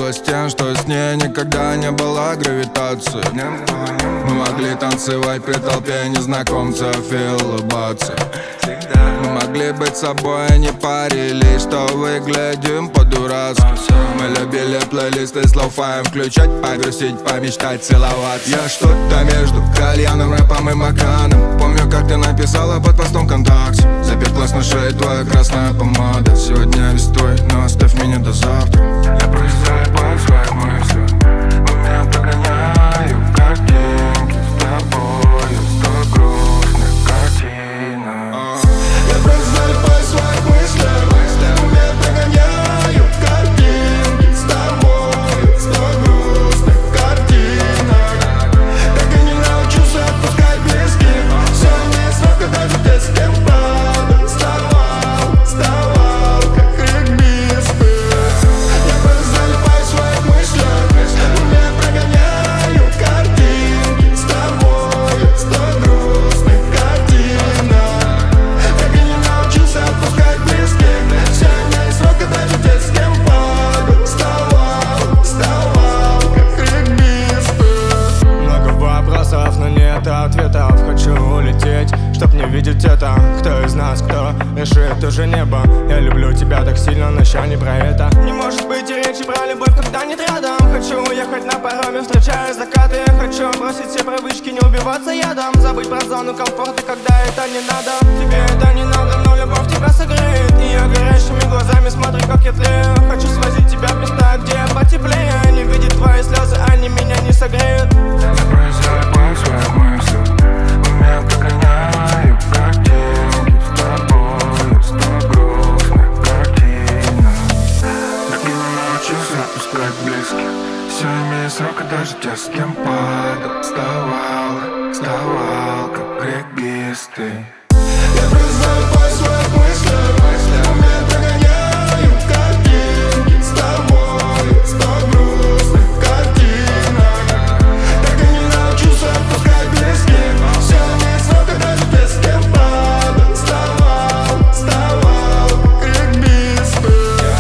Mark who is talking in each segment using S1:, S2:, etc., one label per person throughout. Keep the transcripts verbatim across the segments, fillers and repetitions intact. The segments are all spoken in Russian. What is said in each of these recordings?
S1: с тем, что с ней никогда не было гравитации. Мы могли танцевать при толпе незнакомцев и улыбаться. Мы могли быть собой, не парились, что выглядим по-дурацки. Мы любили плейлисты с лоу-фаем включать, погрузить, помечтать, целоваться. Я что-то между кальяном, рэпом и маканом. Помню, как ты написала под постом ВКонтакте: запеклась на шее твоя красная помада. Сегодня весь твой, но оставь меня до завтра. Я просыпаю своих мыслей, в уме прогоняю картинки с тобою, сто грустных картинок.
S2: Я просыпаю своих мыслей, в уме прогоняю картинки с тобою, сто грустных картинок. Так и не научился отпускать близких. Все не срока, даже те, с кем падал, вставал, вставал, как регбисты. Я просыпаю своих мыслей, в уме прогоняю картинки с тобою, сто грустных картинок. Так и не научился отпускать близких. Все не срока, даже те, с кем падал, вставал, вставал, как регбисты.
S3: Много вопросов, но нет ответов. Хочу улететь, чтоб не видеть это. Кто из нас, кто решит уже небо? Я люблю тебя так сильно, но еще не про это. Не может быть и речи про любовь, когда нет рядом. Хочу уехать на пароме, встречая закаты. Хочу бросить все привычки, не убиваться ядом. Забыть про зону комфорта, когда это не надо. Тебе это не надо, но любовь тебя согреет. И я горящими глазами смотрю, как я тлею. Хочу свозить тебя в места, где потеплее. Не видеть твои слезы, они меня не согреют.
S1: Я просыпаю своих мыслей, в уме прогоняю картинки с тобою, сто грустных картинок. Так и не научился отпускать близких. Все имеет срока, даже те, с кем падал, вставал, вставал, как регбисты.
S2: Я просыпаю своих мыслей, в уме прогоняю картинки с тобою, сто грустных картинок. Так и не научился отпускать близких. Все имеет срока, даже те, с кем падал, вставал, вставал, как регбисты.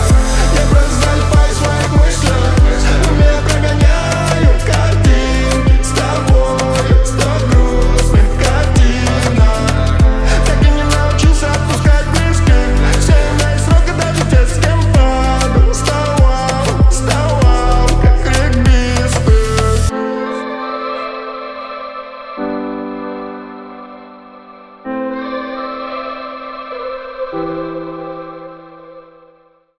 S2: Я просыпаю своих мыслей, в уме прогоняю картинки с тобою, сто грустных картинок. Так и не научился отпускать близких. Все имеет срока, даже те, с кем падал, вставал, вставал, как регбисты.
S4: Thank you.